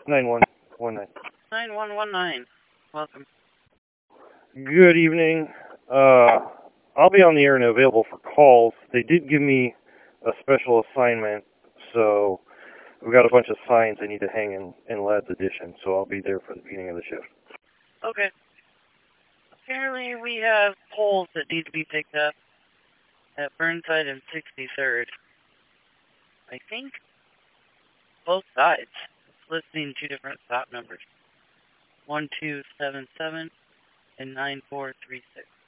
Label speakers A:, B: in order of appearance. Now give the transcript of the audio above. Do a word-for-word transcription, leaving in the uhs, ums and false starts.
A: nine one one nine.
B: nine one one nine. Welcome.
A: Good evening. Uh, I'll be on the air and available for calls. They did give me a special assignment, so we've got a bunch of signs I need to hang in, in Lad's Edition, so I'll be there for the beginning of the shift.
B: Okay. Apparently we have poles that need to be picked up at Burnside and sixty-third. I think both sides. It's listing two different stop numbers. one two seven seven and nine four three six.